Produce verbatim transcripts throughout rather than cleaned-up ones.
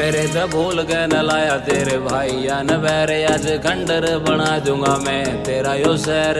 मेरे तो भूल के न लाया तेरे भाई या न बैरे, आज खंडर बना दूंगा मैं तेरा यो शहर।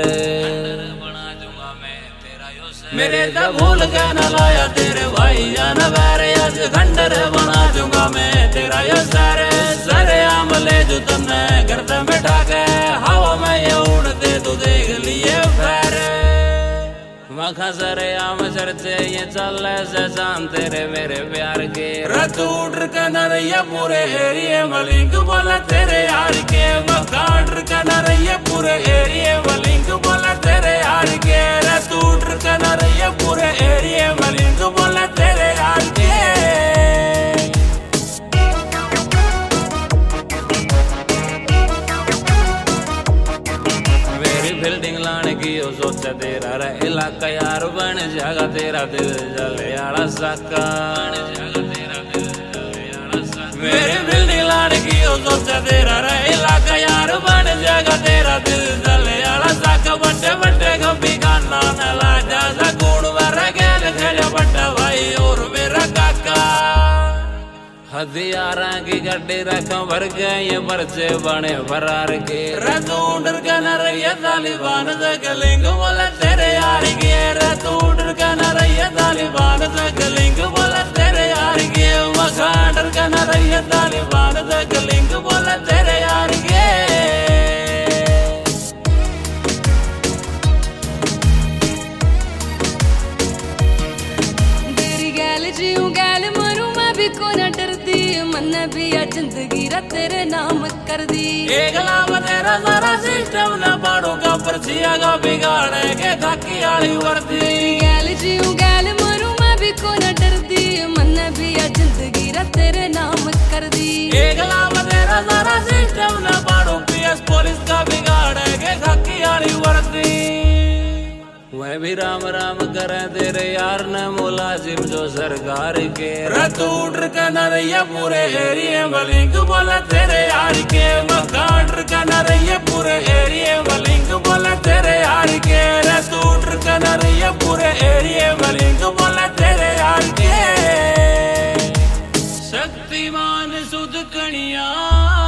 मेरे तो भूल के न लाया तेरे भाई या न बैरे, आज खंडर बना दूंगा मैं तेरा यो शहर। सरे आम ले जो तन्ने घर पे बैठा के, हवा में ये उड़ते तो देख लिए फिर। मखा सरे आम चर्चे ये चल से शान तेरे मेरे प्यार के। रतू उड़ के न रहिए पूरे एरिए मलिंग बोला तेरे यार के। मखा उड़ के न रहिए पूरे एरिए मलिंग बोला तेरे यार के। रतू उड़ के न रहिए पूरे एरिए मलिंग बोला तेरे यार के। बिल्डिंग लाने की ओ सोचा तेरा रे इलाका यार बन जाएगा तेरा दिल जले आड़ा साका। मेरी बिल्डिंग लाने की ओ सोचा तेरा रे इलाका यार बन जाएगा तेरा दिल जले आड़ा साका। बड़े बड़े गंभी गाना न ला जा सकून वाला गेल खेल बड़ा भाई और मेरा काका। हथियारा की गड्डी रखा भर गए ये पर्चे बने फरार के। रतूंड के न रहिए तालिबान से गलिंग बोला तेरे यार के। रतूंड के न रहिए तालिबान से गलिंग बोला तेरे यार के। मखांडर के न रहिए तालिबान से गलिंग बोला तेरे यार के। तेरी गैल जीऊं गैल मरूं मैं भी को न डरदी। मन भी आ जिंदगी रा तेरे नाम कर दी। एक लाभ तेरा सारा सिस्टम न पाड़ूंगा पर्चिया का बिगाड़े के खाकी आली वर्दी। तेरी गैल जीऊं गैल मरूं मैं भी को न डरदी। मन भी आ जिंदगी रा तेरे नाम कर दी। एक लाभ तेरा सारा सिस्टम न पाड़ू पीएस पुलिस का बिगाड़े के खाकी आली वर्दी। मैं भी राम राम करे तेरे यार ने मुलाजिम जो सरकार के। रतू उड़ के न रहिए पूरे एरिए मलिंग बोला तेरे यार के। मकान का न रहिए पूरे एरिए मलिंग बोला तेरे यार के। रतू उड़ के न रहिए पूरे एरिए मलिंग बोला तेरे यार के। शक्तिमान सुध कणिया